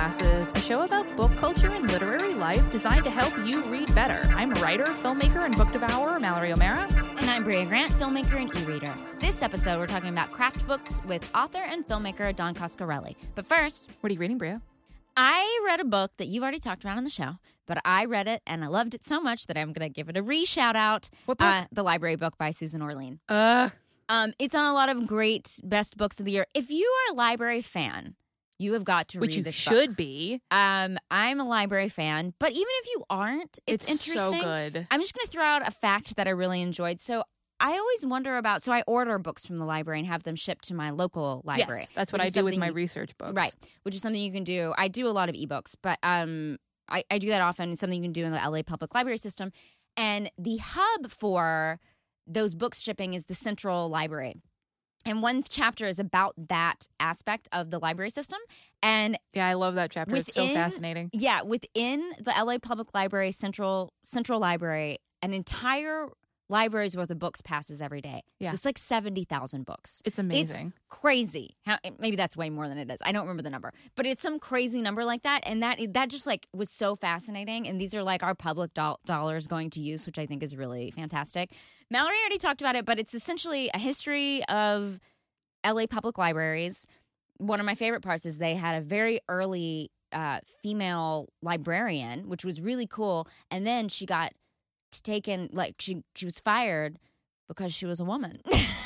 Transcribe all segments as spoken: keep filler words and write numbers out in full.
Glasses, a show about book culture and literary life designed to help you read better. I'm writer, filmmaker, and book devourer Mallory O'Mara. And I'm Bria Grant, filmmaker and e-reader. This episode, we're talking about craft books with author and filmmaker Don Coscarelli. But first... What are you reading, Bria? I read a book that you've already talked about on the show, but I read it and I loved it so much that I'm going to give it a re-shout-out. What book? Uh, the Library Book by Susan Orlean. Uh... Um, it's on a lot of great best books of the year. If you are a library fan... You have got to Which read you this should book. be. Um, I'm a library fan, but even if you aren't, it's, It's interesting. so good. I'm just going to throw out a fact that I really enjoyed. So I always wonder about, so I order books from the library and have them shipped to my local library. Yes, that's what which I is do with something my you- research books. Right, which is something you can do. I do a lot of ebooks, but um, I, I do that often. It's something you can do in the L A Public Library system. And the hub for those books shipping is the Central Library. And one chapter is about that aspect of the library system. And Yeah, I love that chapter. it's so Within- fascinating. yeah, within the L A Public Library Central Central Library, an entire library's worth of books passes every day. Yeah. It's like seventy thousand books. It's amazing. It's crazy. How, maybe that's way more than it is. I don't remember the number, but it's some crazy number like that, and that that just like was so fascinating. And these are like our public do- dollars going to use, which I think is really fantastic. Mallory already talked about it, but it's essentially a history of L A public libraries. One of my favorite parts is they had a very early uh, female librarian, which was really cool, and then she got taken, like she she was fired because she was a woman.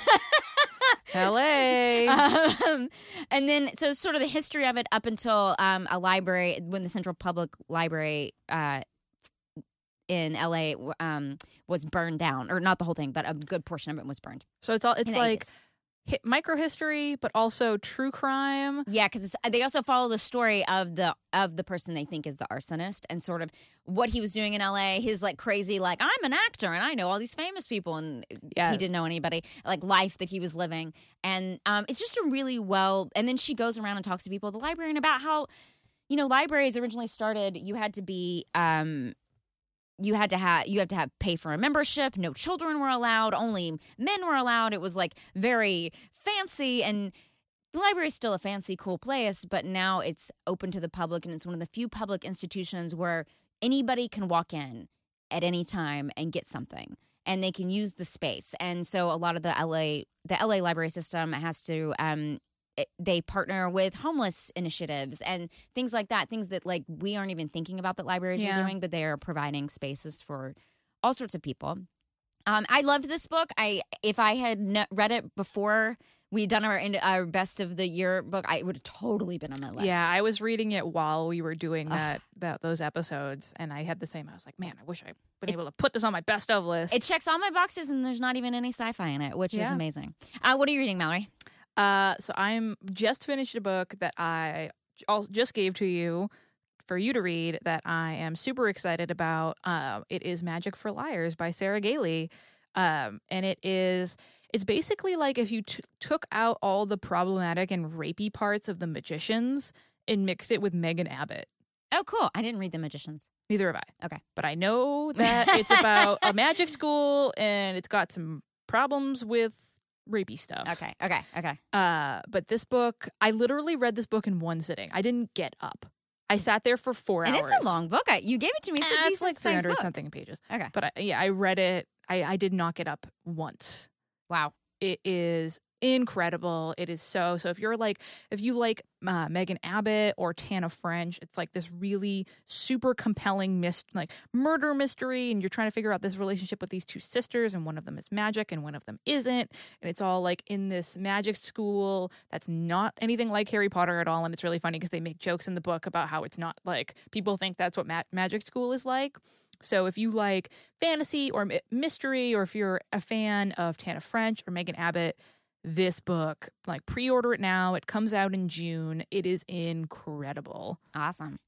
L A Um, and then, so sort of the history of it up until um, a library, when the Central Public Library uh, in L A um, was burned down, or not the whole thing, but a good portion of it was burned. So it's all it's in the like eighties. hi- microhistory, but also true crime. Yeah, because they also follow the story of the of the person they think is the arsonist and sort of what he was doing in L A. His like crazy, like I'm an actor and I know all these famous people, and Yeah. he didn't know anybody. Like life that he was living, and um, it's just a really well. And then she goes around and talks to people at the library and about how, you know, libraries originally started. You had to be. Um, You had to have you had to have pay for a membership. No children were allowed. Only men were allowed. It was like very fancy, and the library is still a fancy, cool place. But now it's open to the public, and it's one of the few public institutions where anybody can walk in at any time and get something, and they can use the space. And so a lot of the L A the L A library system has to. Um, it- they partner with homeless initiatives and things like that, things that like we aren't even thinking about that libraries Yeah. are doing, but they are providing spaces for all sorts of people. Um, I loved this book. I if I had n- read it before we had done our in- our best of the year book, I it would have totally been on my list. Yeah, I was reading it while we were doing that, that those episodes, and I had the same. I was like, man, I wish I'd been able to put this on my best of list. It checks all my boxes, and there's not even any sci-fi in it, which is Yeah. amazing. Uh, what are you reading, Mallory? Uh, so I'm just finished a book that I al- just gave to you for you to read that I am super excited about. Uh, it is Magic for Liars by Sarah Gailey. Um, and it is, it's basically like if you t- took out all the problematic and rapey parts of The Magicians and mixed it with Megan Abbott. Oh, cool. I didn't read The Magicians. Neither have I. Okay. But I know that it's about a magic school and it's got some problems with rapey stuff. Okay. Okay. Okay. Uh, but this book, I literally read this book in one sitting. I didn't get up. I sat there for four And hours. it's a long book. I, you gave it to me. It's a Eh, decent it's like three sized hundred book. something pages. Okay. But I, yeah, I read it. I, I did not get up once. Wow. It is incredible. It is so, so if you're like, if you like uh, Megan Abbott or Tana French, it's like this really super compelling mist, like murder mystery. And you're trying to figure out this relationship with these two sisters, and one of them is magic and one of them isn't. And it's all like in this magic school that's not anything like Harry Potter at all. And it's really funny because they make jokes in the book about how it's not like people think that's what ma- magic school is like. So if you like fantasy or mi- mystery, or if you're a fan of Tana French or Megan Abbott, this book, like, pre-order it now. It comes out in June. It is incredible. Awesome.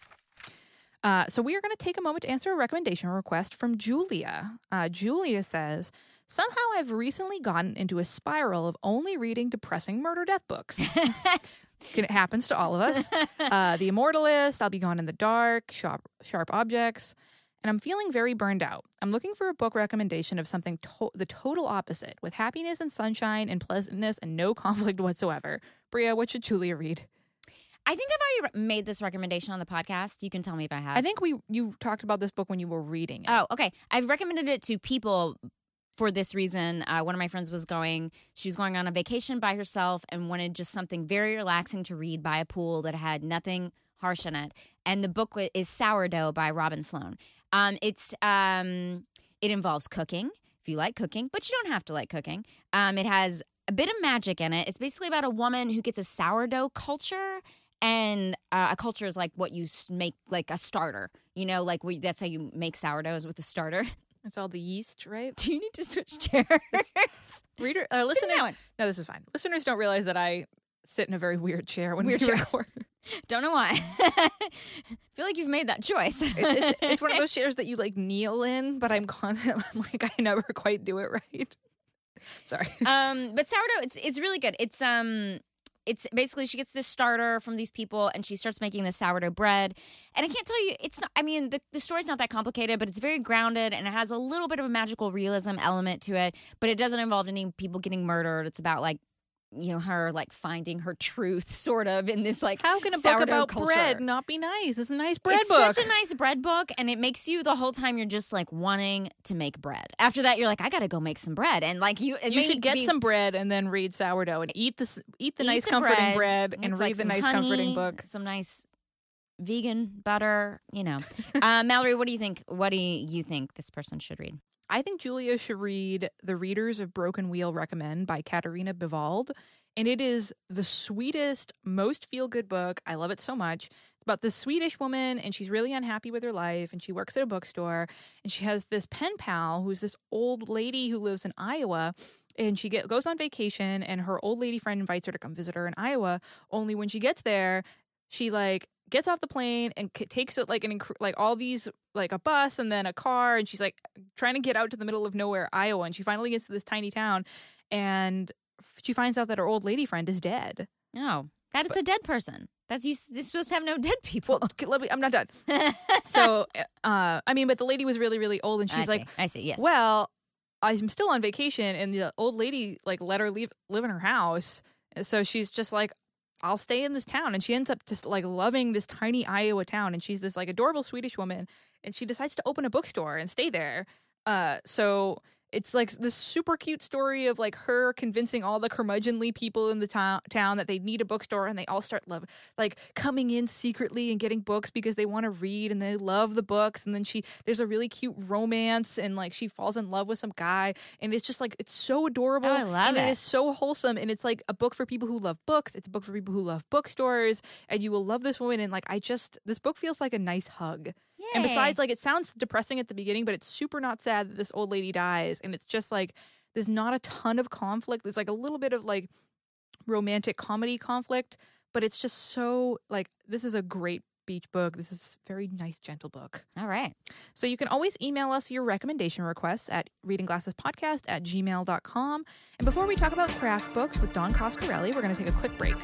Uh, so we are going to take a moment to answer a recommendation request from Julia. Uh, Julia says, somehow I've recently gotten into a spiral of only reading depressing murder death books. It happens to all of us. Uh, the Immortalist, I'll Be Gone in the Dark, Sharp, Sharp Objects. And I'm feeling very burned out. I'm looking for a book recommendation of something to- the total opposite, with happiness and sunshine and pleasantness and no conflict whatsoever. Bria, what should Julia read? I think I've already re- made this recommendation on the podcast. You can tell me if I have. I think we you talked about this book when you were reading it. Oh, okay. I've recommended it to people for this reason. Uh, one of my friends was going, she was going on a vacation by herself and wanted just something very relaxing to read by a pool that had nothing harsh in it. And the book is Sourdough by Robin Sloan. Um, it's um, it involves cooking, if you like cooking, but you don't have to like cooking. Um, it has a bit of magic in it. It's basically about a woman who gets a sourdough culture. And uh, a culture is like what you s- make, like a starter. You know, like we, that's how you make sourdoughs with a starter. It's all the yeast, right? Do you need to switch chairs? Reader, uh, Sit listeners. down. No, this is fine. Listeners don't realize that I sit in a very weird chair when Weird we chair. record. Don't know why. feel like you've made that choice. It- it's, it's one of those chairs that you like kneel in, but I'm constant. I'm like I never quite do it right. Sorry. um, but sourdough, it's it's really good. It's um. It's basically she gets this starter from these people and she starts making the sourdough bread. And I can't tell you, it's not, I mean, the, the story's not that complicated, but it's very grounded and it has a little bit of a magical realism element to it, but it doesn't involve any people getting murdered. It's about like, you know, her like finding her truth sort of in this like How can a book sourdough about culture. bread not be nice? It's a nice bread It's book. such a nice bread book, and it makes you the whole time you're just like wanting to make bread. After that, you're like, I gotta go make some bread, and like you, it You made should me get be- some bread and then read sourdough and eat the s- eat the eat nice the comforting bread, with, and like, read the some nice honey, comforting book. some nice vegan butter. You know, uh, Mallory, what do you think? What do you think this person should read? I think Julia should read The Readers of Broken Wheel Recommend by Katarina Bivald. And it is the sweetest, most feel-good book. I love it so much. It's about this Swedish woman, and she's really unhappy with her life, and she works at a bookstore, and she has this pen pal who's this old lady who lives in Iowa, and she get, goes on vacation, and her old lady friend invites her to come visit her in Iowa, only when she gets there, she, like, gets off the plane and c- takes it, like, an inc- like all these, like, a bus and then a car, and she's, like, trying to get out to the middle of nowhere, Iowa, and she finally gets to this tiny town, and she finds out that her old lady friend is dead. No, that is a dead person. That's you. You're supposed to have no dead people. Well, okay, let me, I'm not done. So, uh, I mean, but the lady was really, really old, and I she's see. like, I see. Yes. well, I'm still on vacation, and the old lady, like, let her leave, live in her house. So she's just like, I'll stay in this town. And she ends up just, like, loving this tiny Iowa town, and she's this, like, adorable Swedish woman, and she decides to open a bookstore and stay there. Uh, so... It's like this super cute story of like her convincing all the curmudgeonly people in the to- town that they need a bookstore, and they all start love like coming in secretly and getting books because they want to read and they love the books. And then she there's a really cute romance, and like she falls in love with some guy, and it's just like it's so adorable. Oh, I love and it. it is so wholesome, and it's like a book for people who love books. It's a book for people who love bookstores, and you will love this woman. And like I just this book feels like a nice hug. And besides, like, it sounds depressing at the beginning, but it's super not sad that this old lady dies. And it's just like, there's not a ton of conflict. There's like a little bit of like romantic comedy conflict, but it's just so like, this is a great beach book. This is a very nice, gentle book. All right. So you can always email us your recommendation requests at readingglassespodcast at gmail dot com. And before we talk about craft books with Don Coscarelli, we're going to take a quick break.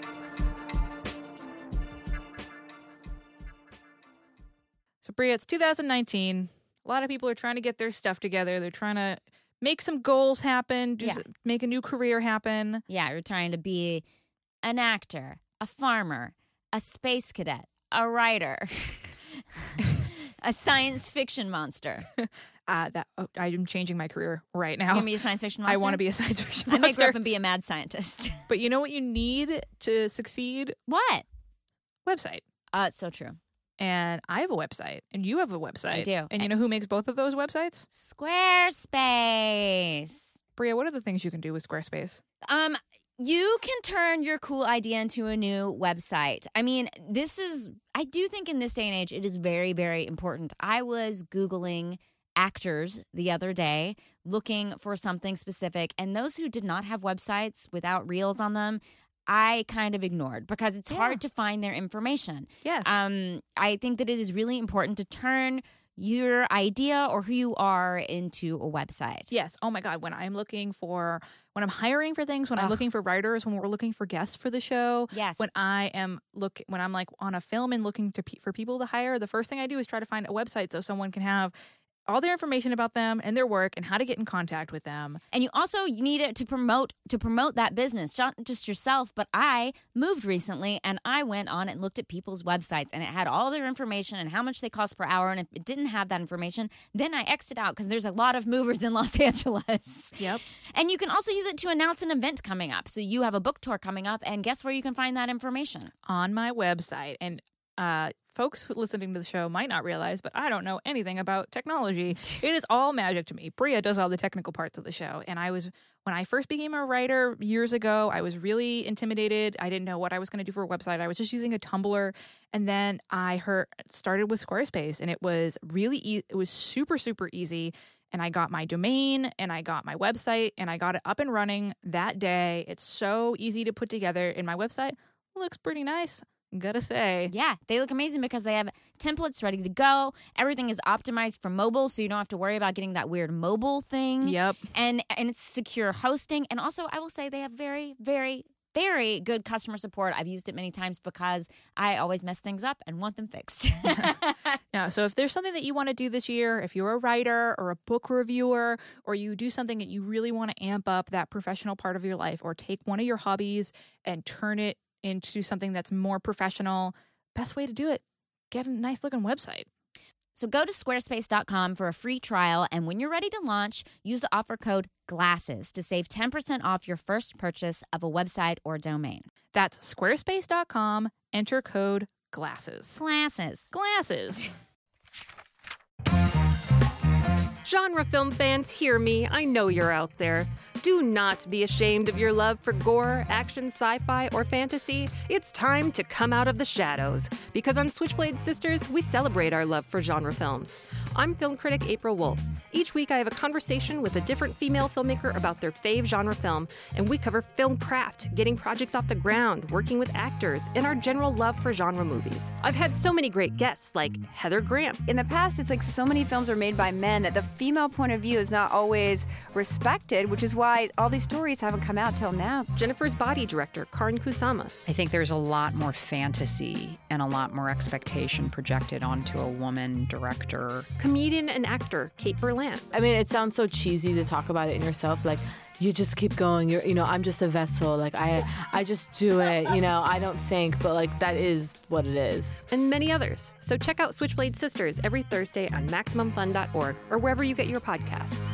So, Bria, it's two thousand nineteen. A lot of people are trying to get their stuff together. They're trying to make some goals happen, do Yeah. s- make a new career happen. Yeah, you're trying to be an actor, a farmer, a space cadet, a writer, a science fiction monster. Uh, that oh, I'm changing my career right You now. gonna be a science fiction monster? I want to be a science fiction I may grow monster. up and be a mad scientist. But you know what you need to succeed? What? Website. Uh, it's so true. And I have a website, and you have a website. I do. And you know who makes both of those websites? Squarespace. Bria, what are the things you can do with Squarespace? Um, you can turn your cool idea into a new website. I mean, this is, I do think in this day and age, it is very, very important. I was Googling actors the other day looking for something specific, and those who did not have websites without reels on them, I kind of ignored because it's Yeah. hard to find their information. Yes. Um, I think that it is really important to turn your idea or who you are into a website. Yes. Oh my God. When I'm looking for, when I'm hiring for things, when I'm Ugh. looking for writers, when we're looking for guests for the show, Yes. when I am look, when I'm like on a film and looking to pe- for people to hire, the first thing I do is try to find a website so someone can have all their information about them and their work and how to get in contact with them. And you also need it to promote to promote that business, not just yourself. But I moved recently, and I went on and looked at people's websites, and it had all their information and how much they cost per hour. And if it didn't have that information, then I X'd it out because there's a lot of movers in Los Angeles. Yep. And you can also use it to announce an event coming up. So you have a book tour coming up, and guess where you can find that information? On my website. And uh, folks who listening to the show might not realize, but I don't know anything about technology. It is all magic to me. Bria does all the technical parts of the show. And I was, when I first became a writer years ago, I was really intimidated. I didn't know what I was going to do for a website. I was just using a Tumblr. And then I heard, started with Squarespace, and it was really, e- it was super, super easy. And I got my domain, and I got my website, and I got it up and running that day. It's so easy to put together, and my website looks pretty nice. Gotta say. Yeah, they look amazing because they have templates ready to go. Everything is optimized for mobile, so you don't have to worry about getting that weird mobile thing. Yep. And and it's secure hosting. And also, I will say they have very, very, very good customer support. I've used it many times because I always mess things up and want them fixed. Now, so if there's something that you want to do this year, if you're a writer or a book reviewer, or you do something that you really want to amp up that professional part of your life, or take one of your hobbies and turn it into something that's more professional, best way to do it, get a nice looking website. So go to squarespace dot com for a free trial, and when you're ready to launch, use the offer code GLASSES to save ten percent off your first purchase of a website or domain. That's squarespace dot com, enter code GLASSES. Glasses. Glasses. Genre film fans, hear me. I know you're out there. Do not be ashamed of your love for gore, action, sci-fi, or fantasy. It's time to come out of the shadows, because on Switchblade Sisters, we celebrate our love for genre films. I'm film critic April Wolf. Each week, I have a conversation with a different female filmmaker about their fave genre film, and we cover film craft, getting projects off the ground, working with actors, and our general love for genre movies. I've had so many great guests, like Heather Graham. In the past, it's like so many films are made by men that the female point of view is not always respected, which is why all these stories haven't come out till now. Jennifer's Body director, Karin Kusama. I think there's a lot more fantasy and a lot more expectation projected onto a woman director. Comedian and actor, Kate Berlant. I mean, it sounds so cheesy to talk about it in yourself, like, you just keep going, you're, you know, I'm just a vessel, like, I I just do it, you know, I don't think, but, like, that is what it is. And many others. So check out Switchblade Sisters every Thursday on Maximum Fun dot org or wherever you get your podcasts.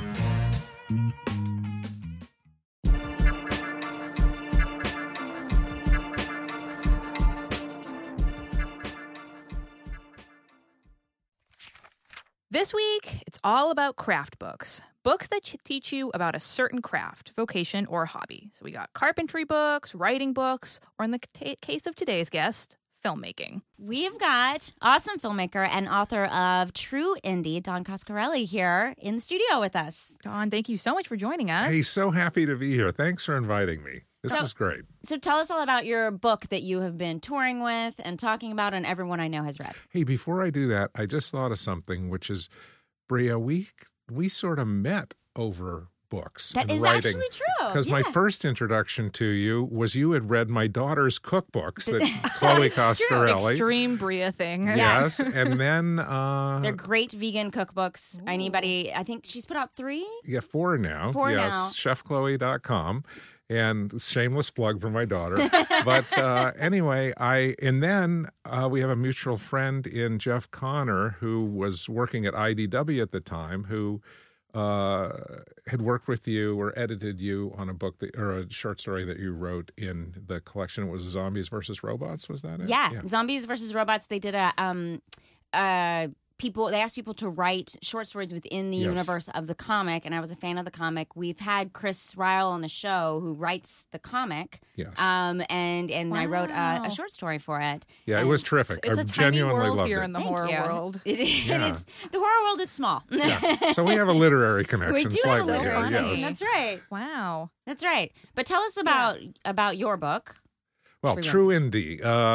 This week, it's all about craft books. Books that ch- teach you about a certain craft, vocation, or hobby. So we got carpentry books, writing books, or in the t- case of today's guest, filmmaking. We've got awesome filmmaker and author of True Indie, Don Coscarelli, here in the studio with us. Don, thank you so much for joining us. Hey, so happy to be here. Thanks for inviting me. This So- is great. So tell us all about your book that you have been touring with and talking about, and everyone I know has read. Hey, before I do that, I just thought of something, which is, Bria, we we sort of met over books That and is writing. actually true. Because yeah. my first introduction to you was you had read my daughter's cookbooks that Chloe Coscarelli. Extreme Bria thing. Yes, and then uh, They're great vegan cookbooks. Anybody, I think she's put out three. yeah, four now. Four yes, now. chef chloe dot com. And shameless plug for my daughter. But uh, anyway, I and then uh, we have a mutual friend in Jeff Connor who was working at I D W at the time, who uh, had worked with you or edited you on a book that, or a short story that you wrote in the collection. It was Zombies versus Robots. Was that it? Yeah, Zombies versus Robots. They did a um, uh, people. They asked people to write short stories within the Yes. universe of the comic, and I was a fan of the comic. We've had Chris Ryle on the show, who writes the comic. Yes. Um, and and I wrote a, Wow. a short story for it. Yeah, it And was terrific. It's I a tiny genuinely world loved here it. in the Thank horror you. world. It is. Yeah. It's, the horror world is small. Yeah. So we have a literary connection We do have a slightly little here. funny. Yes. That's right. Wow. That's right. But tell us about about your book. Well, True True Indie,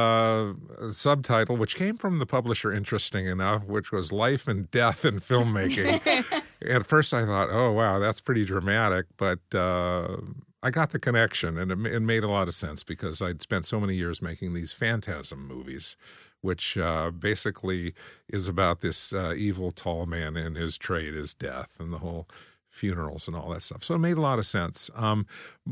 uh, subtitle, which came from the publisher, interesting enough, which was Life and Death in Filmmaking. At first I thought, oh, wow, that's pretty dramatic. But uh, I got the connection, and it, it made a lot of sense because I'd spent so many years making these phantasm movies which uh, basically is about this uh, evil tall man and his trade is death and the whole funerals and all that stuff. So it made a lot of sense. Um,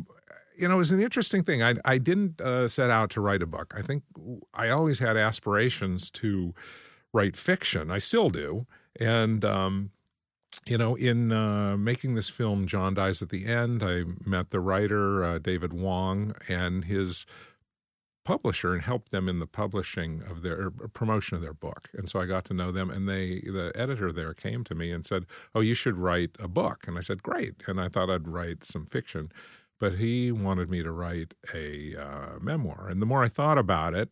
you know, it was an interesting thing. I, I didn't uh, set out to write a book. I think I always had aspirations to write fiction. I still do. And, um, you know, in uh, making this film, John Dies at the End, I met the writer, uh, David Wong, and his publisher, and helped them in the publishing of their promotion of their book. And so I got to know them, and they, the editor there came to me and said, "Oh, you should write a book." And I said, "Great." And I thought I'd write some fiction, but he wanted me to write a uh, memoir. And the more I thought about it,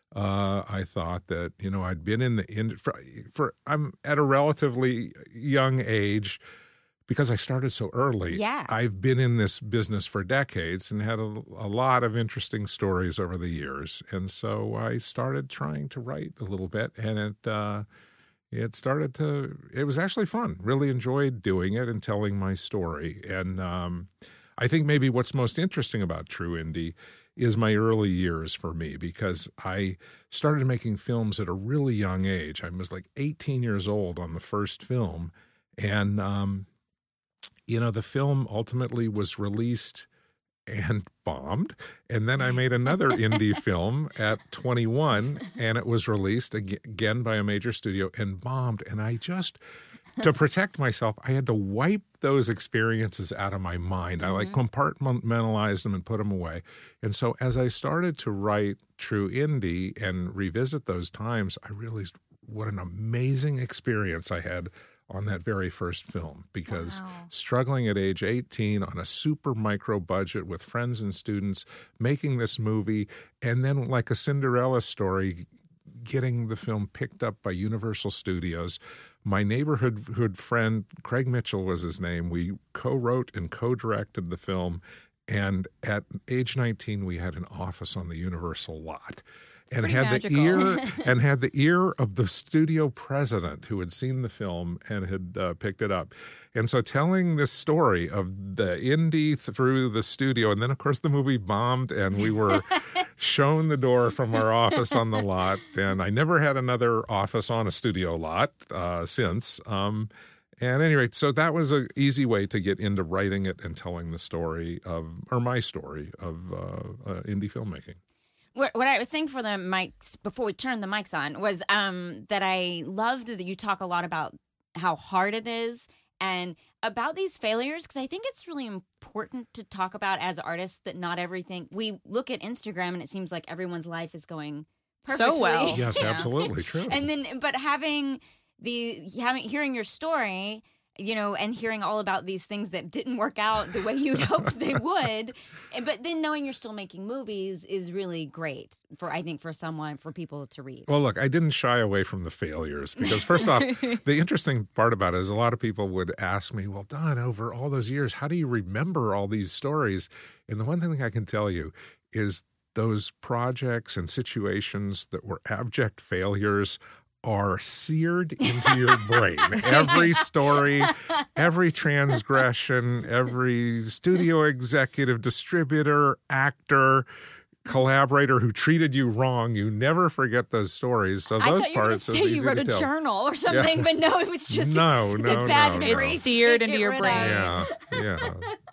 uh, I thought that, you know, I'd been in the industry for, for I'm at a relatively young age. Because I started so early, Yeah. I've been in this business for decades and had a, a lot of interesting stories over the years. And so I started trying to write a little bit, and it uh, it started to – it was actually fun. Really enjoyed doing it and telling my story. And um, I think maybe what's most interesting about True Indie is my early years for me, because I started making films at a really young age. I was like eighteen years old on the first film, and um, – you know, the film ultimately was released and bombed. And then I made another indie film at twenty-one, and it was released ag- again by a major studio and bombed. And I just, to protect myself, I had to wipe those experiences out of my mind. Mm-hmm. I like compartmentalized them and put them away. And so as I started to write True Indie and revisit those times, I realized what an amazing experience I had on that very first film, because Wow. struggling at age eighteen on a super micro budget with friends and students, making this movie, and then like a Cinderella story, getting the film picked up by Universal Studios. My neighborhood friend, Craig Mitchell was his name. We co-wrote and co-directed the film, and at age nineteen, we had an office on the Universal lot. And pretty had magical. the ear and had the ear of the studio president who had seen the film and had uh, picked it up. And so telling this story of the indie through the studio, and then of course the movie bombed, and we were shown the door from our office on the lot. And I never had another office on a studio lot uh, since. Um, and at any rate, so that was an easy way to get into writing it and telling the story of, or my story of uh, uh, indie filmmaking. What, what I was saying for the mics before we turned the mics on was um, that I loved that you talk a lot about how hard it is and about these failures, because I think it's really important to talk about as artists that not everything – we look at Instagram and it seems like everyone's life is going perfectly. So well. Yes, Yeah. absolutely true. And then – but having the – having hearing your story – you know, and hearing all about these things that didn't work out the way you'd hoped they would. But then knowing you're still making movies is really great for, I think, for someone, for people to read. Well, look, I didn't shy away from the failures because, first off, the interesting part about it is a lot of people would ask me, well, Don, over all those years, how do you remember all these stories? And the one thing I can tell you is those projects and situations that were abject failures are seared into your brain. Every story, every transgression, every studio executive, distributor, actor, collaborator who treated you wrong, you never forget those stories. So I those thought you were parts going is to say easy you wrote to a tell. journal or something, Yeah. but no, it was just No, it's, no, it's bad no, no. memories. It's seared Can't into get your rid brain. of. Yeah, yeah.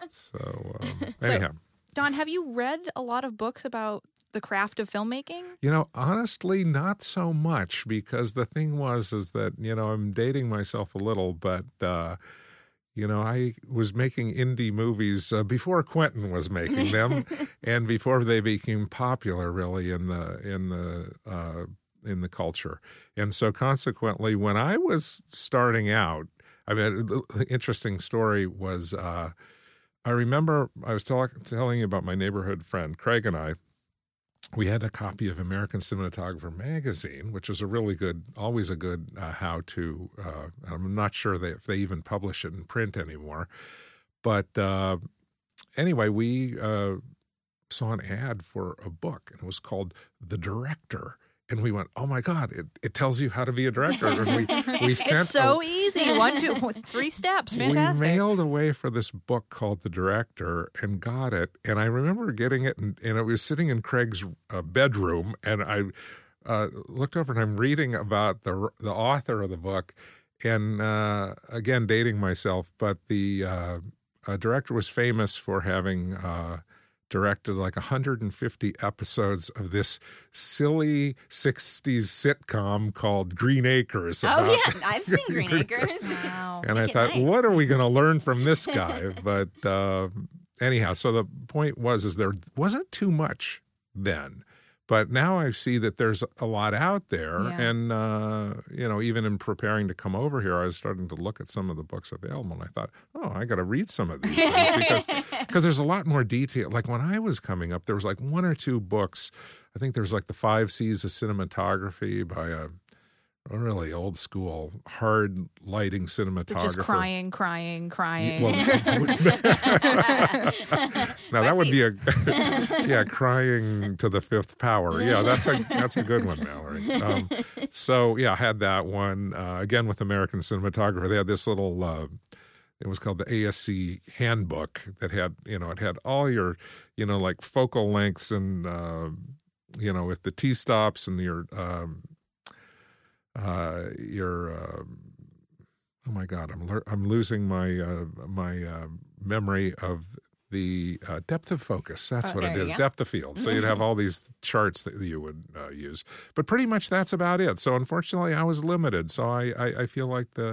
So, um, So- anyhow. Don, have you read a lot of books about the craft of filmmaking? You know, honestly, not so much, because the thing was is that, you know, I'm dating myself a little, but, uh, you know, I was making indie movies uh, before Quentin was making them and before they became popular really in the in the uh, in the culture. And so consequently, when I was starting out, I mean, the interesting story was uh, I remember I was tell- telling you about my neighborhood friend, Craig and I. We had a copy of American Cinematographer magazine, which was a really good, always a good uh, how-to. Uh, I'm not sure they, if they even publish it in print anymore. But uh, anyway, we uh, saw an ad for a book, and it was called The Director. And we went, oh, my God, it, it tells you how to be a director. And we, we sent It's so a, easy. One, two, three steps. Fantastic. We mailed away for this book called The Director and got it. And I remember getting it, and, and it was sitting in Craig's uh, bedroom. And I uh, looked over and I'm reading about the the author of the book, and uh, again dating myself, but the uh, uh, director was famous for having uh, directed like one hundred fifty episodes of this silly sixties sitcom called Green Acres. Oh, about- yeah. I've seen Green Acres. Wow. And I Make it thought, nice. what are we going to learn from this guy? But uh, anyhow, so the point was, is there wasn't too much then. But now I see that there's a lot out there. Yeah. And, uh, you know, even in preparing to come over here, I was starting to look at some of the books available. And I thought, oh, I got to read some of these things because because there's a lot more detail. Like when I was coming up, there was like one or two books. I think there's like The Five C's of Cinematography by a, a really old school, hard lighting cinematographer. Just crying, crying, crying. Well, now that would be a yeah, crying to the fifth power. Yeah, that's a that's a good one, Mallory. Um, so yeah, I had that one uh, again with American Cinematographer. They had this little. Uh, it was called the A S C Handbook that had you know it had all your you know like focal lengths and uh, you know with the T stops and your. Um, Uh, your uh, oh my God, I'm lear- I'm losing my uh, my uh, memory of the uh, depth of focus. That's Oh, what it there you is, go. depth of field. So you'd have all these charts that you would uh, use, but pretty much that's about it. So unfortunately, I was limited. So I I, I feel like the.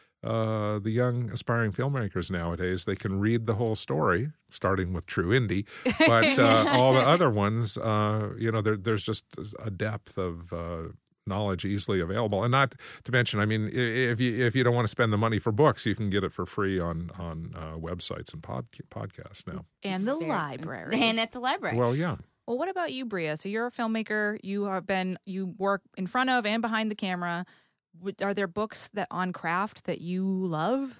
Uh, the young aspiring filmmakers nowadays, they can read the whole story, starting with True Indie, but uh, all the other ones, uh, you know, there, there's just a depth of uh, knowledge easily available, and not to mention, I mean, if you if you don't want to spend the money for books, you can get it for free on on uh, websites and pod, podcasts now. and the Very- library. And at the library. Well, yeah. Well, what about you, Bria? So you're a filmmaker. You have been you work in front of and behind the camera. Would- Are there books that on craft that you love?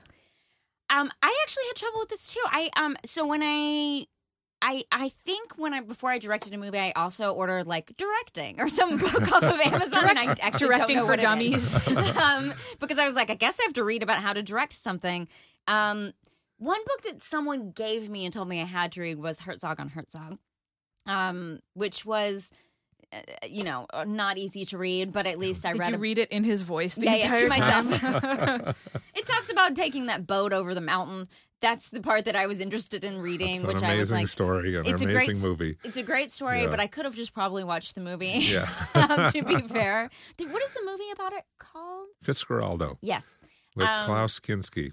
Um, I actually had trouble with this too. I um, so when I, I, I think when I before I directed a movie, I also ordered like directing or some book off of Amazon, and I actually Directing don't know for what it Dummies. is. um, because I was like, I guess I have to read about how to direct something. Um, one book that someone gave me and told me I had to read was Herzog on Herzog, um, which was. Uh, you know, not easy to read, but at least I Did read. you a- read it in his voice the Yeah, yeah, to entire time? myself. It talks about taking that boat over the mountain. That's the part that I was interested in reading, It's an which amazing I was like, story, an it's a amazing great s- movie. It's a great story, Yeah. but I could have just probably watched the movie. Yeah. um, to be fair, Did, what is the movie about it called? Fitzgeraldo Yes, with Um, Klaus Kinski.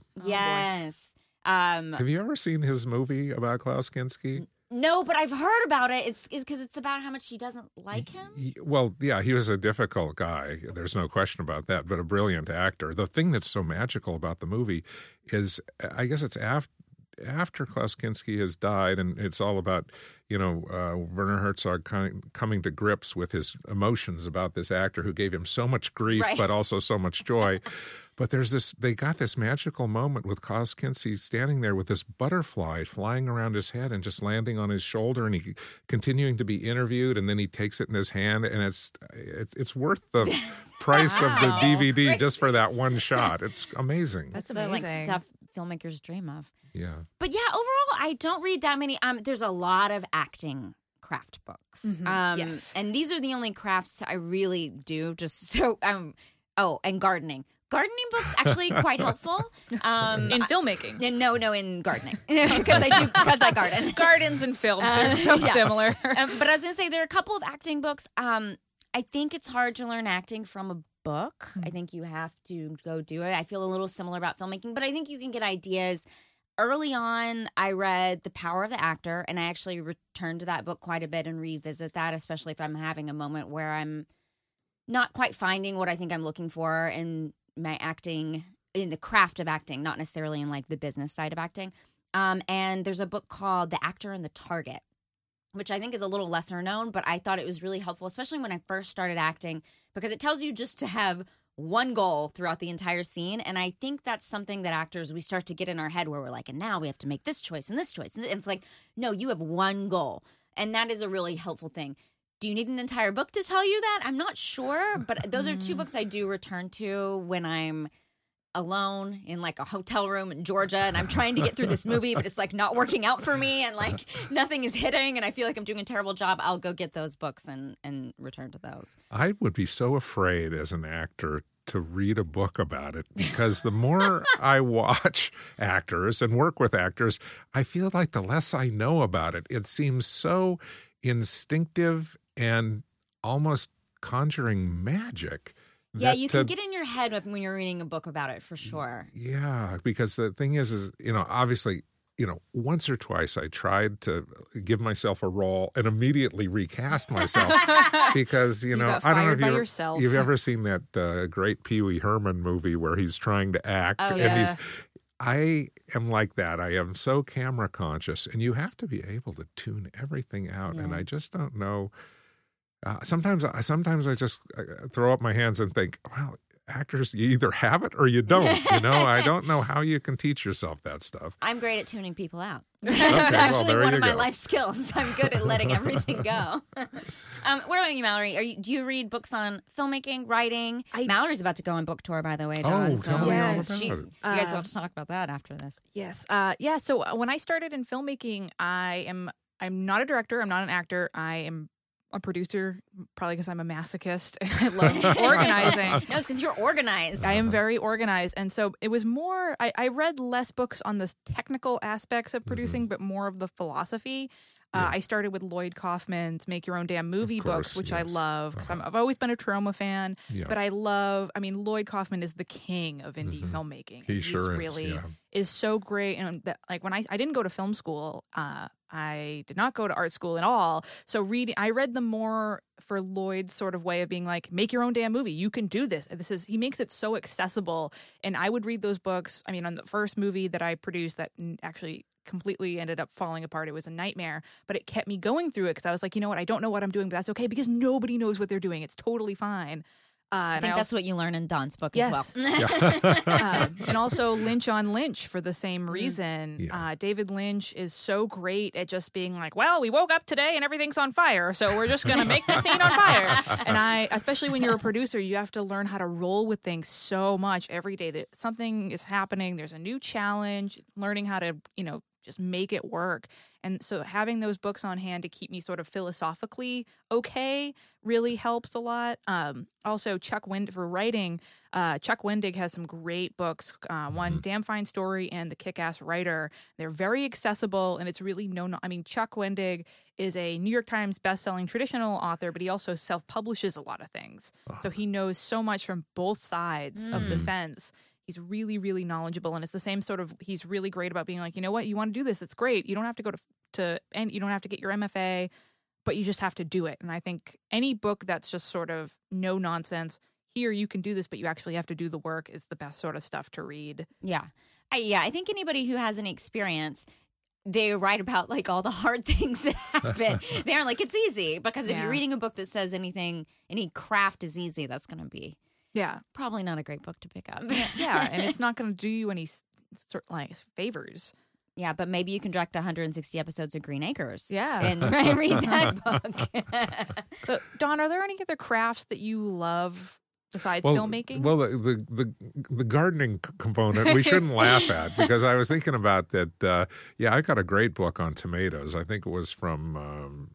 yes. Um, Have you ever seen his movie about Klaus Kinski? no, but I've heard about it. It's because it's about how much she doesn't like him. He- Well, yeah, he was a difficult guy. There's no question about that, but a brilliant actor. The thing that's so magical about the movie is, I guess it's after after Klaus Kinski has died, and it's all about, you know, uh, Werner Herzog kind of coming to grips with his emotions about this actor who gave him so much grief, Right. but also so much joy. But there's this, they got this magical moment with Klaus Kinski standing there with this butterfly flying around his head and just landing on his shoulder, and he continuing to be interviewed, and then he takes it in his hand, and it's it's, it's worth the price of the D V D just for that one shot. It's amazing. That's the like amazing. stuff filmmakers dream of. Yeah. But yeah, overall, I don't read that many. Um, there's a lot of acting craft books. Mhm, Um, yes. and these are the only crafts I really do. Just so um, oh, and gardening. Gardening books actually quite helpful. Um, In filmmaking. I- no, no, in gardening because I do because I garden. Gardens and films, Uh, they're so yeah. similar. um, but I was gonna say there are a couple of acting books. Um, I think it's hard to learn acting from a book. I think you have to go do it. I feel a little similar about filmmaking, but I think you can get ideas. Early on, I read The Power of the Actor, and I actually return to that book quite a bit and revisit that, especially if I'm having a moment where I'm not quite finding what I think I'm looking for in my acting, in the craft of acting, not necessarily in like the business side of acting. Um, and there's a book called The Actor and the Target, which I think is a little lesser known, but I thought it was really helpful, especially when I first started acting, because it tells you just to have one goal throughout the entire scene. And I think that's something that actors, we start to get in our head where we're like, and now we have to make this choice and this choice. And it's like, no, you have one goal. And that is a really helpful thing. Do you need an entire book to tell you that? I'm not sure, but those are two books I do return to when I'm alone in like a hotel room in Georgia, and I'm trying to get through this movie, but it's like not working out for me, and like nothing is hitting, and I feel like I'm doing a terrible job, I'll go get those books and, and return to those. I would be so afraid as an actor to read a book about it, because the more I watch actors and work with actors, I feel like the less I know about it. It seems so instinctive and almost conjuring magic. Yeah, that you to- can get in your head when you're reading a book about it, for sure. Yeah, because the thing is, is, you know, obviously, you know, once or twice I tried to give myself a role and immediately recast myself because, you You know, got I don't know fired if by you yourself. you've ever seen that uh, great Pee Wee Herman movie where he's trying to act Oh, and yeah. he's. I am like that. I am so camera conscious, and you have to be able to tune everything out. And Yeah. I just don't know. Uh, sometimes, I sometimes I just uh, throw up my hands and think, well, actors, you either have it or you don't. You know, I don't know how you can teach yourself that stuff. I'm great at tuning people out. Okay, That's well, actually there one you of my go. life skills. I'm good at letting everything go. um, what about you, Mallory? Are you, do you read books on filmmaking, writing? I- Mallory's about to go on book tour, by the way, Dawn. Oh, so tell me all Yes. about she- it. You guys will Uh, have to talk about that after this. Yes. Uh, yeah. So uh, when I started in filmmaking, I am I'm not a director. I'm not an actor. I am a producer, probably because I'm a masochist and I love organizing. No, it's because you're organized. I am very organized. And so it was more, I, I read less books on the technical aspects of producing, but more of the philosophy. Uh, I started with Lloyd Kaufman's Make Your Own Damn Movie Of course, books, which I yes. love because Uh-huh. I've always been a Troma fan. Yeah. But I love, I mean, Lloyd Kaufman is the king of indie filmmaking. He He's sure is, really yeah. is so great. And that, like when I, I didn't go to film school, uh, I did not go to art school at all. So reading, I read them more for Lloyd's sort of way of being like, make your own damn movie. You can do this. This is, he makes it so accessible. And I would read those books. I mean, on the first movie that I produced that n- actually completely ended up falling apart. It was a nightmare, but it kept me going through it because I was like, you know what? I don't know what I'm doing, but that's okay because nobody knows what they're doing. It's totally fine. Uh, I and think I that's what you learn in Dawn's book Yes. as well. um, and also Lynch on Lynch for the same reason. Yeah. Uh, David Lynch is so great at just being like, well, we woke up today and everything's on fire, so we're just going to make the scene on fire. And I, especially when you're a producer, you have to learn how to roll with things so much every day that something is happening. There's a new challenge, learning how to, you know, just make it work. And so having those books on hand to keep me sort of philosophically okay really helps a lot. Um, also, Chuck Wind for writing, uh, Chuck Wendig has some great books. Uh, one, Damn Fine Story, and The Kick-Ass Writer. They're very accessible, and it's really no. no I mean, Chuck Wendig is a New York Times best-selling traditional author, but he also self-publishes a lot of things. So he knows so much from both sides of the fence. He's really, really knowledgeable, and it's the same sort of. He's really great about being like, you know what, you want to do this, it's great. You don't have to go to to and you don't have to get your M F A, but you just have to do it. And I think any book that's just sort of no nonsense, here you can do this, but you actually have to do the work, is the best sort of stuff to read. Yeah. I, yeah. I think anybody who has any experience, they write about like all the hard things that happen. They're like, it's easy, because if Yeah. you're reading a book that says anything, any craft is easy, that's going to be Yeah, probably not a great book to pick up. yeah, and it's not going to do you any s- sort like favors. Yeah, but maybe you can direct one hundred sixty episodes of Green Acres. Yeah. And read that book. So, Dawn, are there any other crafts that you love besides Well, filmmaking? Well, the, the the the gardening c- component we shouldn't laugh at, because I was thinking about that. Uh, yeah, I got a great book on tomatoes. I think it was from um,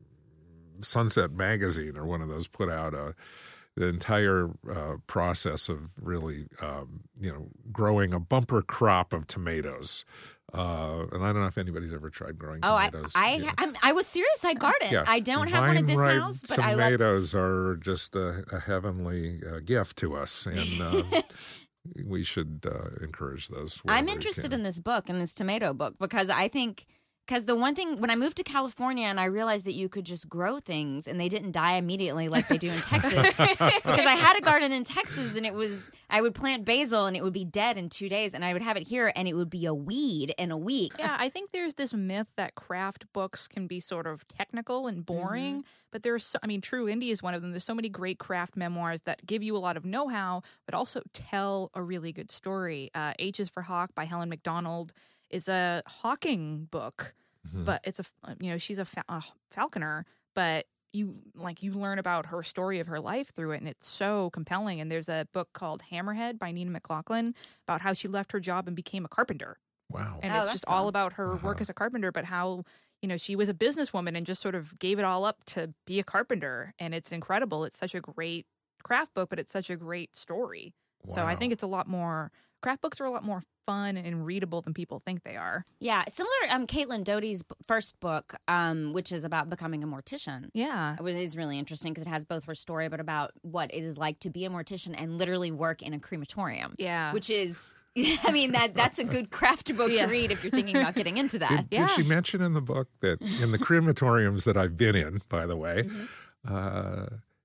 Sunset Magazine or one of those, put out a the entire uh, process of really um, you know growing a bumper crop of tomatoes. Uh, and I don't know if anybody's ever tried growing Oh, I, tomatoes. I, Yeah. I'm, I was serious. I garden. Yeah. I don't have one at this Vine-ripe house, but I love. tomatoes are just a, a heavenly uh, gift to us, and uh, we should uh, encourage those. I'm interested in this book, in this tomato book, because I think, because the one thing, when I moved to California and I realized that you could just grow things and they didn't die immediately like they do in Texas, because I had a garden in Texas and it was, I would plant basil and it would be dead in two days, and I would have it here and it would be a weed in a week. Yeah, I think there's this myth that craft books can be sort of technical and boring, but there's, so, I mean, True Indie is one of them. There's so many great craft memoirs that give you a lot of know-how, but also tell a really good story. Uh, H is for Hawk by Helen MacDonald is a hawking book, but it's a, you know, she's a, fa- a falconer, but you like you learn about her story of her life through it, and it's so compelling. And there's a book called Hammerhead by Nina McLaughlin about how she left her job and became a carpenter. Wow. And Oh, it's that's just all fun. about her Uh-huh. work as a carpenter, but how, you know, she was a businesswoman and just sort of gave it all up to be a carpenter. And it's incredible. It's such a great craft book, but it's such a great story. So I Wow. think it's a lot more, craft books are a lot more fun and readable than people think they are. Yeah, similar. Um, Caitlin Doty's b- first book, um, which is about becoming a mortician. Yeah. It is really interesting because it has both her story, but about what it is like to be a mortician and literally work in a crematorium. Yeah. Which is, I mean, that that's a good craft book Yeah. to read if you're thinking about getting into that. Did, did she mention in the book that in the crematoriums that I've been in, by the way, Mm-hmm. uh,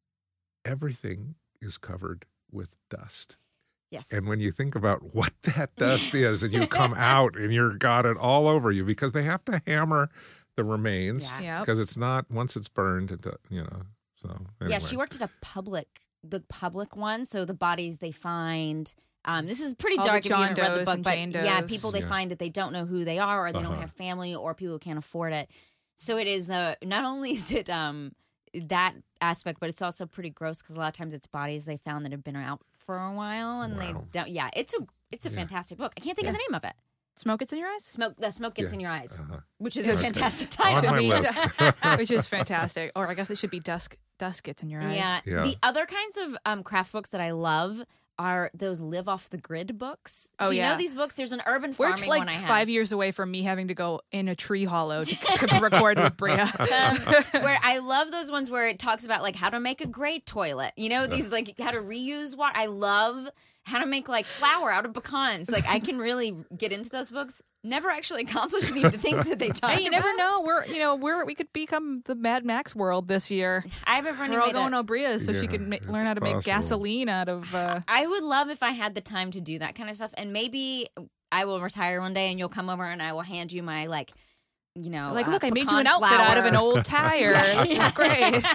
everything is covered with dust. Yes. And when you think about what that dust is, and you come out and you've got it all over you, because they have to hammer the remains, Yeah. Yep. because it's not, once it's burned, it, do- you know, so anyway. Yeah, she worked at a public, the public one. So the bodies they find. Um, this is pretty All the dark if you John haven't read the Does book, and but Jane yeah, Does. people they Yeah. find that they don't know who they are, or they don't Uh-huh. have family, or people who can't afford it. So it is. Uh, not only is it um, that aspect, but it's also pretty gross because a lot of times it's bodies they found that have been out for a while, and they Wow. don't. Yeah, it's a it's a Yeah. fantastic book. I can't think of the name of it. Smoke Gets in Your Eyes? Smoke the smoke gets Yeah. in your eyes, Uh-huh. which is a Okay. fantastic On title. my Should be- list. Which is fantastic. Or I guess it should be Dusk Dusk Gets in Your Eyes. Yeah. Yeah. The other kinds of um, craft books that I love are those live off the grid books. Oh, Do you yeah. know these books? There's an urban We're farming like one I have. five years away from me having to go in a tree hollow to, to record with Bria. um, where I love those ones where it talks about like how to make a great toilet. You know, these like how to reuse water. I love how to make like flour out of pecans. Like I can really get into those books. Never actually accomplish any of the things that they talk Hey, you never about. know. We're you know we're we could become the Mad Max world this year. I have a friend who We're all made going a, to Bria so she Yeah, can ma- it's learn how to make possible. gasoline out of. Uh, I would love if I had the time to do that kind of stuff, and maybe I will retire one day, and you'll come over, and I will hand you my like, you know, like, uh, look, I made you pecan an outfit out of flour. an old tire. This is great.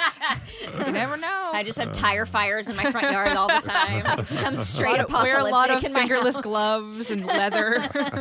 You never know. I just have tire fires in my front yard all the time. It's become straight Lot of- wear a lot of apocalyptic in my fingerless house. gloves and leather.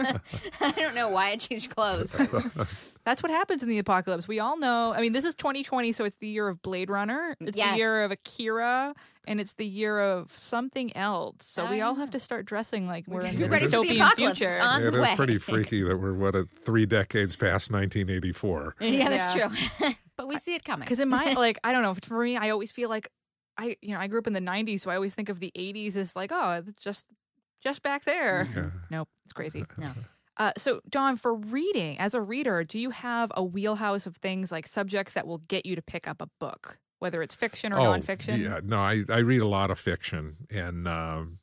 I don't know why I changed clothes. That's what happens in the apocalypse. We all know. I mean, this is twenty twenty, so it's the year of Blade Runner. It's Yes. the year of Akira, and it's the year of something else. So Oh, we all yeah. have to start dressing like we're in We're a ready for the dystopian apocalypse. future. It's on It the is way. pretty freaky that we're, what, a, three decades past nineteen eighty-four. Yeah, that's Yeah. true. But we see it coming. Because in my like, I don't know. For me, I always feel like I, you know, I grew up in the nineties, so I always think of the eighties as like, oh, it's just, just back there. Yeah. Nope, it's crazy. No. Uh, so, Dawn, for reading, as a reader, do you have a wheelhouse of things like subjects that will get you to pick up a book, whether it's fiction or nonfiction? Yeah, no, I, I read a lot of fiction, and um,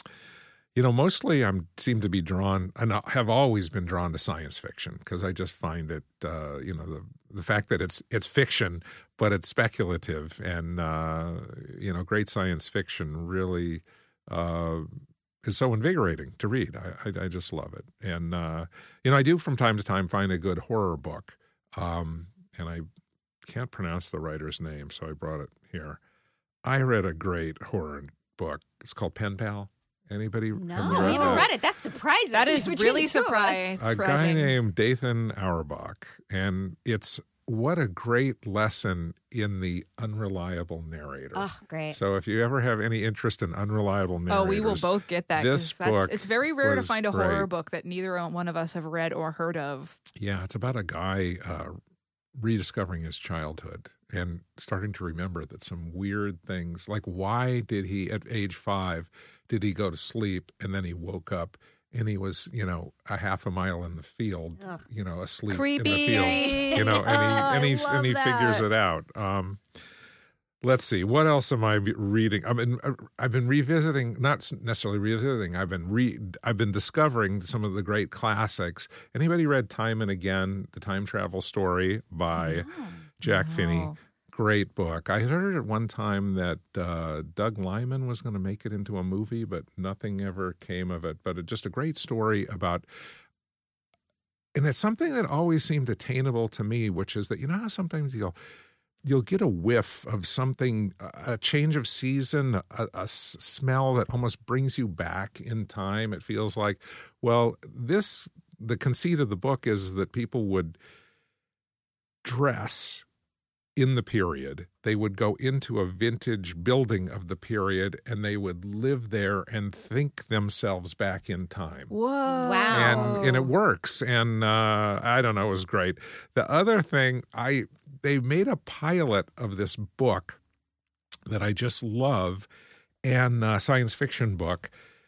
you know, mostly I'm seem to be drawn, and I have always been drawn to science fiction because I just find it, uh, you know, the the fact that it's it's fiction, but it's speculative, and uh, you know, great science fiction really uh, is so invigorating to read. I, I, I just love it, and uh, you know, I do from time to time find a good horror book, um, and I can't pronounce the writer's name, so I brought it here. I read a great horror book. It's called Pen Pal. Anybody? No, have we read haven't that? read it. That's surprising. That is Between really the two of us. surprising. A guy named Dathan Auerbach, and it's what a great lesson in the unreliable narrator. Oh, great. So if you ever have any interest in unreliable narrators, Oh, we will both get that. 'cause this that's, book it's very rare to was find a horror great. book that neither one of us have read or heard of. Yeah, it's about a guy uh, rediscovering his childhood and starting to remember that some weird things, like why did he, at age five, did he go to sleep and then he woke up and he was, you know, a half a mile in the field, Ugh. you know, asleep Creepy. in the field, you know, and he Oh, and I he love and he figures that. it out. Um, let's see, what else am I be- reading? I mean, I've been revisiting, not necessarily revisiting. I've been re, I've been discovering some of the great classics. Anybody read Time and Again, the time travel story by Jack Finney? No. Great book. I heard at one time that uh, Doug Lyman was going to make it into a movie, but nothing ever came of it. But it, just a great story about, and it's something that always seemed attainable to me, which is that, you know how sometimes you'll you'll get a whiff of something, a change of season, a, a s- smell that almost brings you back in time. It feels like, well, this, the conceit of the book is that people would dress in the period. They would go into a vintage building of the period, and they would live there and think themselves back in time. Whoa. Wow. And and it works. And uh, I don't know, it was great. The other thing, I they made a pilot of this book that I just love, and a science fiction book.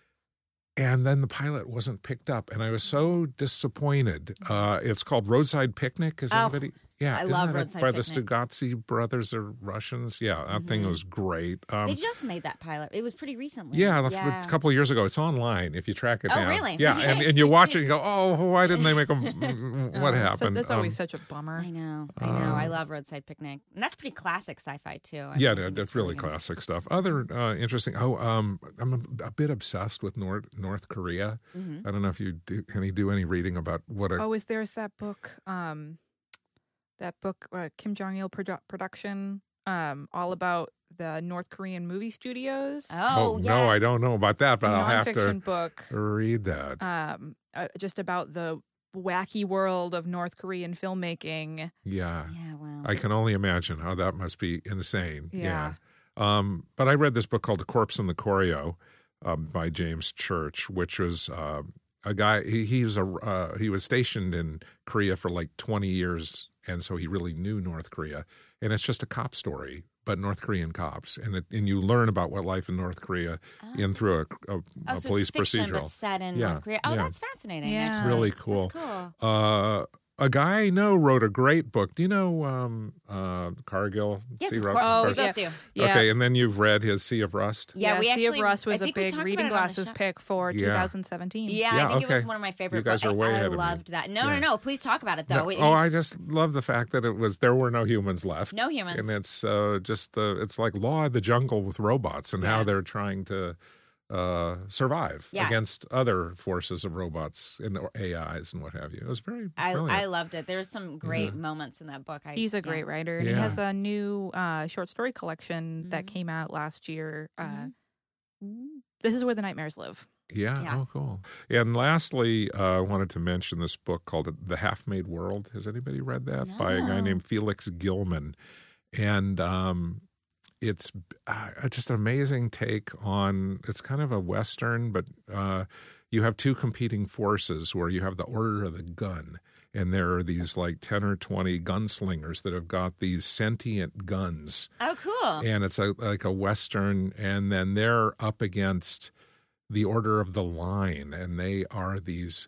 And then the pilot wasn't picked up, and I was so disappointed. Uh, it's called Roadside Picnic. Is Oh, anybody? Yeah, I isn't love that Roadside by Picnic. the Stugatzy brothers or Russians. Yeah, that thing was great. Um, They just made that pilot. It was pretty recently. yeah, the- yeah. a couple of years ago. It's online if you track it Oh, down. really? Yeah, and, and you watch it and you go, oh, why didn't they make them? What Oh, so- happened? that's always Um, such a bummer. I know. I know. I love Roadside Picnic. And that's pretty classic sci-fi, too. I Yeah, think that- it's that's really good. classic stuff. Other uh, interesting. Oh, um, I'm a, a bit obsessed with North North Korea. Mm-hmm. I don't know if you do any do any reading about what a Oh, is there's that book, um, that book, uh, Kim Jong Il produ- production, um, all about the North Korean movie studios. Oh, yes. no, I don't know about that, It's a but I'll have to nonfiction book, read that. um, uh, just about the wacky world of North Korean filmmaking. yeah. Yeah, wow. I can only imagine how that must be insane. Yeah. Um, but I read this book called The Corpse and the Choreo um, by James Church, which was uh, a guy. He, he was a uh, he was stationed in Korea for like twenty years, and so he really knew North Korea. And it's just a cop story, but North Korean cops, and it, and you learn about what life in North Korea in through a, a, oh, a so police it's fiction, procedural. but set in Yeah, North Korea. Oh, yeah. that's fascinating. Yeah. actually. Really cool. That's cool. Uh, a guy I know wrote a great book. Do you know um, uh, Cargill? Yes, Sea of Ru- course. Oh, we Carson? both do. Yeah. Okay, and then you've read his Sea of Rust. Yeah, we Sea actually. of Rust was I a think we big talked about reading it on the glasses show. pick for Yeah. twenty seventeen. Yeah, Yeah, I think it was okay. one of my favorite You guys books. are way I, ahead I of me. loved that. No, Yeah. no, no. Please talk about it, though. No, It- oh, I it's- just love the fact that it was there were no humans left. No humans. and it's uh, just the it's like Law of the Jungle with robots and how Yeah. they're trying to uh, survive Yeah. against other forces of robots and the A Is and what have you. It was very I, brilliant. I loved it. There's some great moments in that book. I, He's a yeah. great writer, and he Yeah. has a new uh, short story collection that Mhm. came out last year. Uh, Mhm. This is where the nightmares live. Yeah. Yeah. Oh, cool. And lastly, uh, I wanted to mention this book called The Half-Made World. Has anybody read that? By a guy No. named Felix Gilman. And um, it's uh, just an amazing take on, it's kind of a Western, but uh, you have two competing forces where you have the Order of the Gun. And there are these like ten or twenty gunslingers that have got these sentient guns. Oh, cool. And it's a, like a Western. And then they're up against the Order of the Line, and they are these.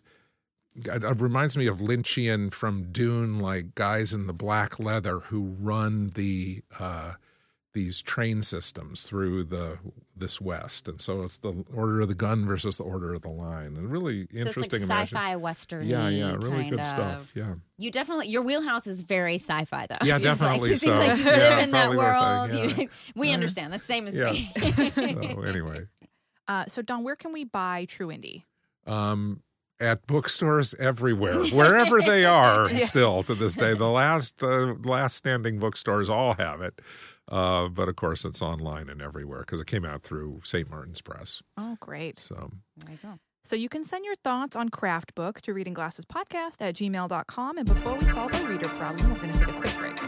It it reminds me of Lynchian from Dune, like guys in the black leather who run the uh, these train systems through the this West, and so it's the Order of the Gun versus the Order of the Line, and really So interesting. it's like imagine- sci-fi western. Yeah, yeah, really kind good of. stuff. Yeah, You definitely your wheelhouse is very sci-fi though. Yeah, It seems definitely Like, it seems so. like you Yeah, live in that probably was, world. uh, yeah. You- we understand the same as Yeah. me. so anyway. Uh, so, Don, where can we buy True Indie? Um, at bookstores everywhere, wherever they are, still to this day. The last uh, last standing bookstores all have it, uh, but of course it's online and everywhere because it came out through Saint Martin's Press. Oh, great. So There you go. So you can send your thoughts on craft books to reading glasses podcast at gmail dot com. And before we solve our reader problem, we're going to take a quick break.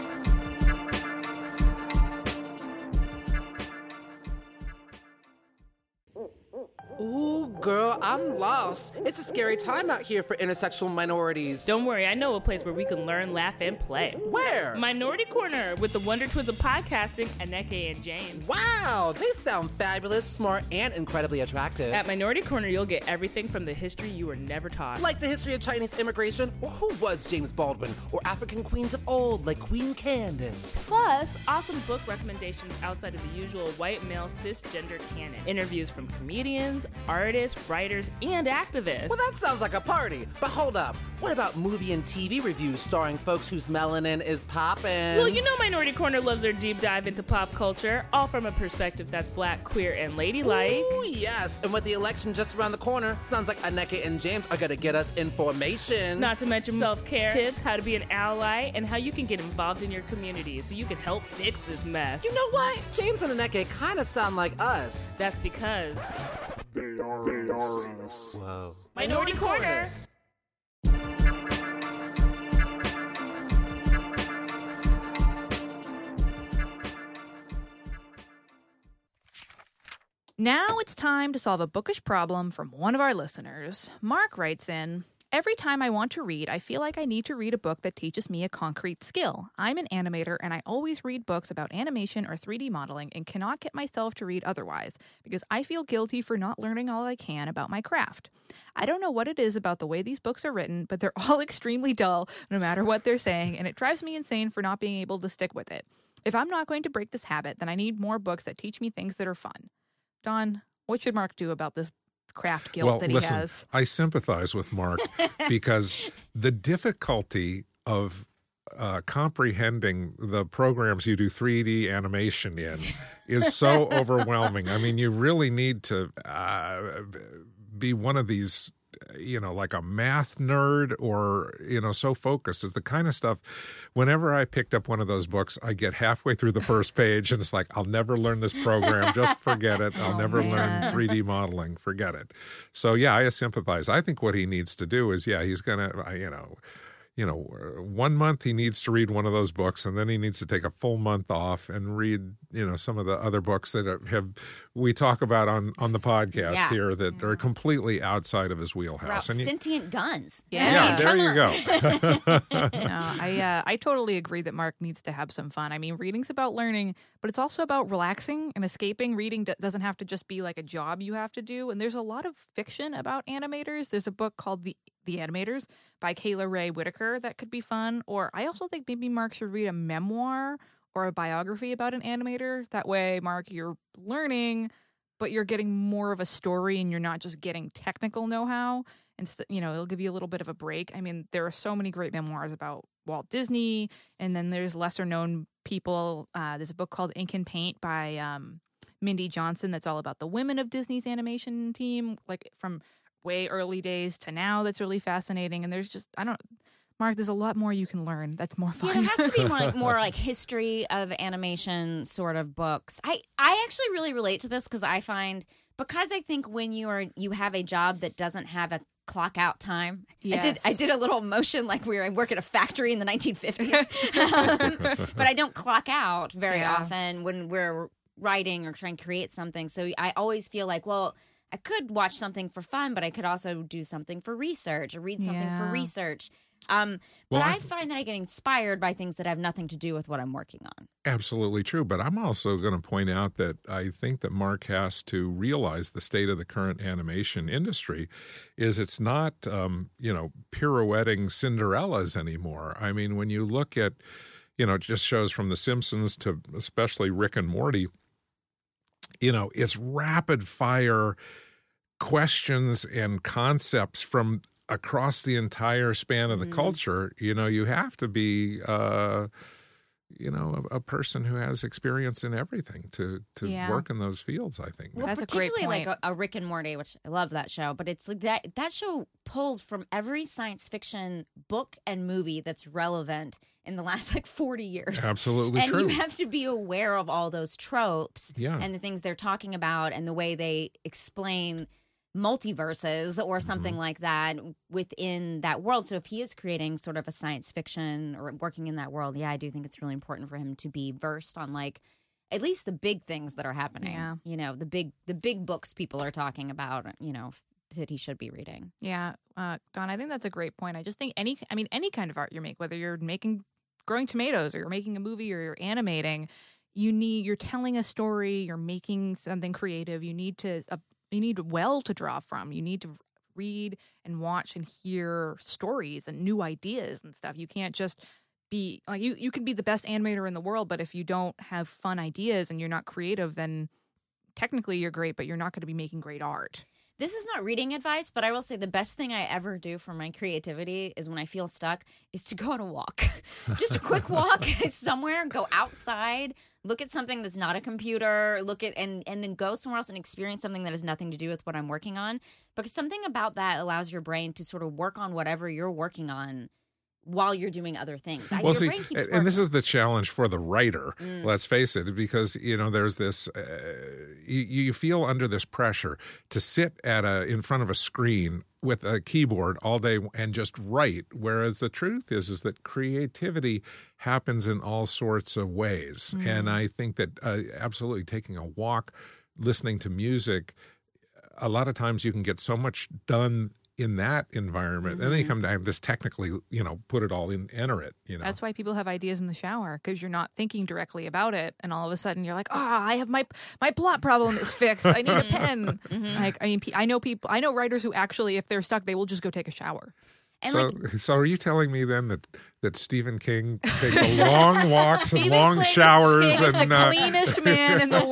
Ooh, girl, I'm lost. It's a scary time out here for intersexual minorities. Don't worry, I know a place where we can learn, laugh, and play. Where? Minority Corner with the Wonder Twins of podcasting, Aneke and James. Wow, they sound fabulous, smart, and incredibly attractive. At Minority Corner, you'll get everything from the history you were never taught. Like the history of Chinese immigration, or who was James Baldwin, or African queens of old like Queen Candace. Plus, awesome book recommendations outside of the usual white male cisgender canon. Interviews from comedians, artists, writers, and activists. Well, that sounds like a party. But hold up, what about movie and T V reviews starring folks whose melanin is poppin'? Well, you know Minority Corner loves their deep dive into pop culture, all from a perspective that's black, queer, and ladylike. Ooh, yes, and with the election just around the corner, sounds like Aneke and James are gonna get us information. Not to mention self-care tips, how to be an ally, and how you can get involved in your community so you can help fix this mess. You know what? James and Aneke kind of sound like us. That's because they are, they are us. Whoa. Minority Corner. Now it's time to solve a bookish problem from one of our listeners. Mark writes in, every time I want to read, I feel like I need to read a book that teaches me a concrete skill. I'm an animator, and I always read books about animation or three D modeling and cannot get myself to read otherwise because I feel guilty for not learning all I can about my craft. I don't know what it is about the way these books are written, but they're all extremely dull no matter what they're saying, and it drives me insane for not being able to stick with it. If I'm not going to break this habit, then I need more books that teach me things that are fun. Don, what should Mark do about this craft guilt well, that he listen, has? I sympathize with Mark because the difficulty of uh, comprehending the programs you do three D animation in is so overwhelming. I mean, you really need to uh, be one of these, you know, like a math nerd or, you know, so focused. Is the kind of stuff, whenever I picked up one of those books, I get halfway through the first page and it's like, I'll never learn this program. Just forget it. I'll Oh, never man. learn three D modeling. Forget it. So, yeah, I sympathize. I think what he needs to do is, yeah, he's going to, you know, you know, one month he needs to read one of those books, and then he needs to take a full month off and read, you know, some of the other books that have we talk about on, on the podcast Yeah. here that are completely outside of his wheelhouse. About And you- sentient guns. Yeah. yeah, I mean, there come you on. go. No, I uh, I totally agree that Mark needs to have some fun. I mean, reading's about learning, but it's also about relaxing and escaping. Reading d- doesn't have to just be like a job you have to do. And there's a lot of fiction about animators. There's a book called The The Animators by Kayla Ray Whitaker that could be fun. Or I also think maybe Mark should read a memoir or a biography about an animator. That way, Mark, you're learning, but you're getting more of a story and you're not just getting technical know-how. And, you know, it'll give you a little bit of a break. I mean, there are so many great memoirs about Walt Disney, and then there's lesser known people. Uh, there's a book called Ink and Paint by um, Mindy Johnson that's all about the women of Disney's animation team, like from way early days to now. That's really fascinating. And there's just, I don't, Mark, there's a lot more you can learn. That's more fun. Yeah, there has to be more like, more like history of animation sort of books. I, I actually really relate to this because I find, because I think when you are you have a job that doesn't have a clock out time. Yes. I did I did a little motion like we were I work at a factory in the nineteen fifties. um, but I don't clock out very Yeah. often when we're writing or trying to create something. So I always feel like, well, I could watch something for fun, but I could also do something for research or read something for Yeah. research. Um, Well, but I, I- find that I get inspired by things that have nothing to do with what I'm working on. Absolutely true. But I'm also going to point out that I think that Mark has to realize the state of the current animation industry is it's not, um, you know, pirouetting Cinderellas anymore. I mean, when you look at, you know, just shows from The Simpsons to especially Rick and Morty, you know, it's rapid fire questions and concepts from across the entire span of the Mhm. culture. You know, you have to be, uh, you know, a, a person who has experience in everything to to Yeah. work in those fields, I think. Well, That's a great particularly like point. a, a Rick and Morty, which I love that show, but it's like that that show pulls from every science fiction book and movie that's relevant in the last like forty years. Absolutely and true. you have to be aware of all those tropes Yeah. and the things they're talking about and the way they explain multiverses or something Mm-hmm. like that within that world. So if he is creating sort of a science fiction or working in that world, yeah, I do think it's really important for him to be versed on like at least the big things that are happening. Yeah. You know, the big the big books people are talking about, you know, that he should be reading. Yeah, uh, Don, I think that's a great point. I just think any, I mean, any kind of art you make, whether you're making, growing tomatoes or you're making a movie or you're animating, you need, you're telling a story, you're making something creative. You need to, uh, you need a well to draw from. You need to read and watch and hear stories and new ideas and stuff. You can't just be like, you, you can be the best animator in the world, but if you don't have fun ideas and you're not creative, then technically you're great, but you're not going to be making great art. This is not reading advice, but I will say the best thing I ever do for my creativity is when I feel stuck is to go on a walk. Just a quick walk somewhere, go outside, look at something that's not a computer, look at and and then go somewhere else and experience something that has nothing to do with what I'm working on. Because something about that allows your brain to sort of work on whatever you're working on while you're doing other things. I- Well, your see, brain keeps and and this working. is the challenge for the writer. Mm. Let's face it, because you know there's this. Uh, you, you feel under this pressure to sit at a in front of a screen with a keyboard all day and just write. Whereas the truth is, is that creativity happens in all sorts of ways, Mm. and I think that uh, absolutely taking a walk, listening to music, a lot of times you can get so much done in that environment. Mm-hmm. And then you come down this technically, you know, put it all in, enter it, you know. That's why people have ideas in the shower, because you're not thinking directly about it. And all of a sudden you're like, ah, oh, I have my, my plot problem is fixed. I need a pen. Mm-hmm. Like, I mean, I know people, I know writers who actually, if they're stuck, they will just go take a shower. And so, like, so are you telling me then that, that Stephen King takes a long walks and Stephen long King showers King and is the uh, cleanest man in the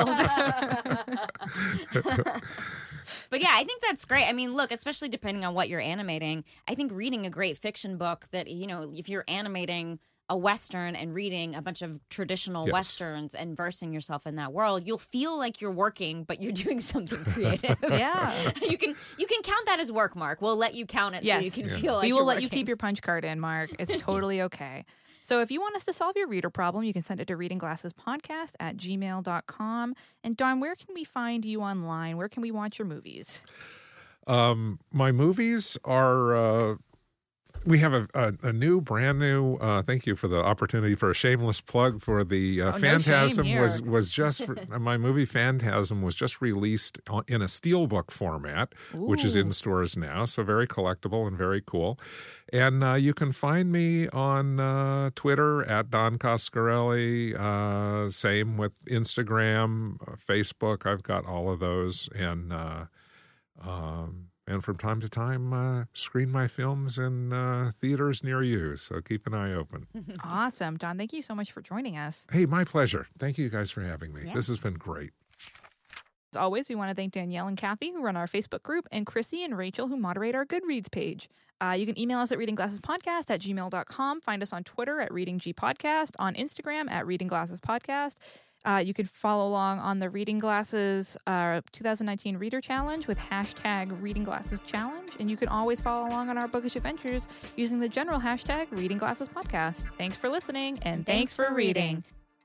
world? But yeah, I think that's great. I mean, look, especially depending on what you're animating, I think reading a great fiction book that, you know, if you're animating a Western and reading a bunch of traditional yes. Westerns and versing yourself in that world, you'll feel like you're working, but you're doing something creative. Yeah. You can you can count that as work, Mark. We'll let you count it yes. so you can yeah. feel like we will you're let working. you keep your punch card in, Mark. It's totally okay. So if you want us to solve your reader problem, you can send it to reading glasses podcast at gmail dot com. And Don, where can we find you online? Where can we watch your movies? Um, my movies are, uh, we have a, a, a new, brand new, uh, thank you for the opportunity for a shameless plug for the uh, Oh, no Phantasm shame was, here. was just, my movie Phantasm was just released in a steelbook format, which is in Ooh. stores now. So very collectible and very cool. And uh, you can find me on uh, Twitter at Don Coscarelli. Uh, same with Instagram, uh, Facebook. I've got all of those. And, uh, um, and from time to time, uh, screen my films in uh, theaters near you. So keep an eye open. Awesome. Don, thank you so much for joining us. Hey, my pleasure. Thank you guys for having me. Yeah. This has been great. As always, we want to thank Danielle and Kathy, who run our Facebook group, and Chrissy and Rachel, who moderate our Goodreads page. Uh, you can email us at readingglassespodcast at gmail dot com. Find us on Twitter at readinggpodcast, on Instagram at readingglassespodcast. Uh, you can follow along on the Reading Glasses uh, twenty nineteen Reader Challenge with hashtag Reading Glasses Challenge. And you can always follow along on our bookish adventures using the general hashtag Reading Glasses Podcast. Thanks for listening, and thanks, Thanks for for reading.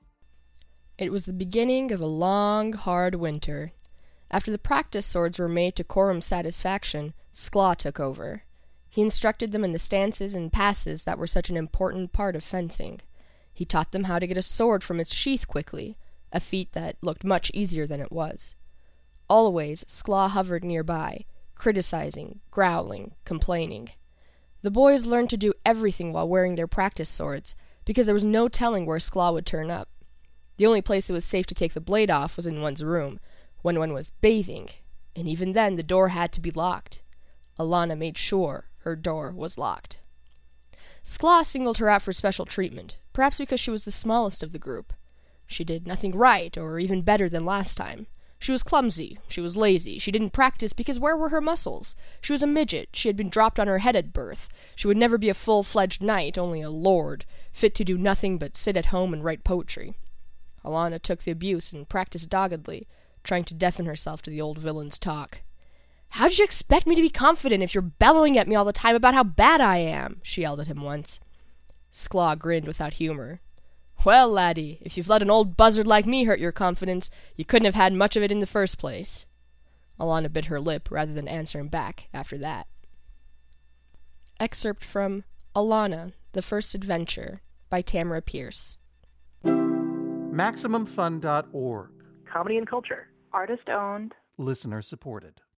It was the beginning of a long, hard winter. After the practice swords were made to Corum's satisfaction, Skla took over. He instructed them in the stances and passes that were such an important part of fencing. He taught them how to get a sword from its sheath quickly, a feat that looked much easier than it was. Always, Skla hovered nearby, criticizing, growling, complaining. The boys learned to do everything while wearing their practice swords, because there was no telling where Skla would turn up. The only place it was safe to take the blade off was in one's room, when one was bathing, and even then the door had to be locked. Alana made sure her door was locked. Skla singled her out for special treatment, perhaps because she was the smallest of the group. She did nothing right, or even better than last time. She was clumsy, she was lazy, she didn't practice because where were her muscles? She was a midget, she had been dropped on her head at birth. She would never be a full-fledged knight, only a lord, fit to do nothing but sit at home and write poetry. Alana took the abuse and practiced doggedly, trying to deafen herself to the old villain's talk. "How'd you expect me to be confident if you're bellowing at me all the time about how bad I am?" she yelled at him once. Skla grinned without humor. "Well, laddie, if you've let an old buzzard like me hurt your confidence, you couldn't have had much of it in the first place." Alana bit her lip rather than answer him back after that. Excerpt from Alana, The First Adventure by Tamara Pierce. Maximum Fun dot org. Comedy and culture. Artist owned. Listener supported.